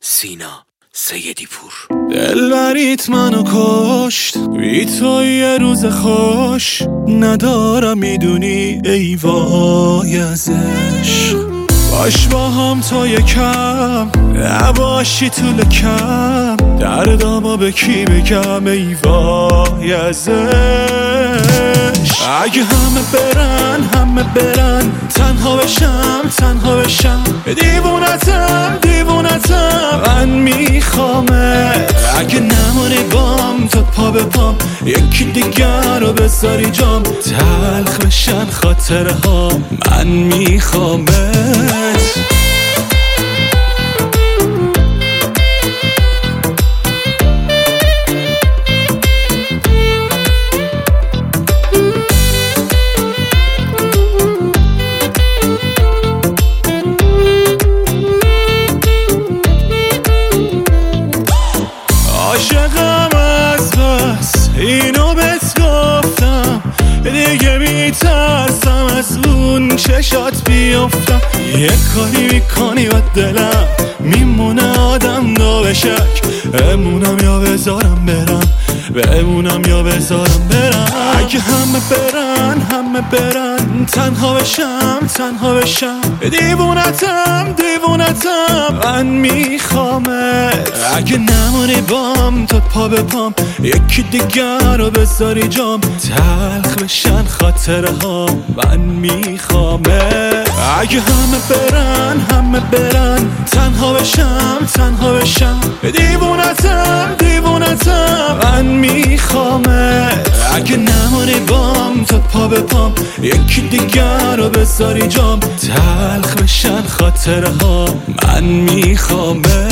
سینا سیدی پور. دلبریت منو کشت، بی تو یه روز خوش ندارم، میدونی ای وای از عشق. باش با هم تا یکم نباشی تو لکم، دردامو به کی بگم ای وای از عشق. اگه همه برن تنها بشم دیوونتم من میخوامت. اگه نمونی بام تا پا به پام، یکی دیگر رو بذاری جام، تلخ بشن خاطره ها من میخوامت. عاشقم از بس اینو بهت گفتم، دیگه میترسم از اون چشات بیفتم. یه کاری میکنی و دلم میمونه آدم دو شک، بمونم یا بذارم برم. اگه همه برن تنها بشم دیوونتم من میخوامت. اگه نمونی بام تا پا به پام، یکی دیگر رو بذاری جام، تلخ بشن خاطره ها من میخوامت. اگه همه برن تنها بشم دیوونتم من میخوامت. اگه نمونی بام تا پا به پام، یکی دیگر رو بذاری جام، تلخ بشن خاطره ها من میخوامت.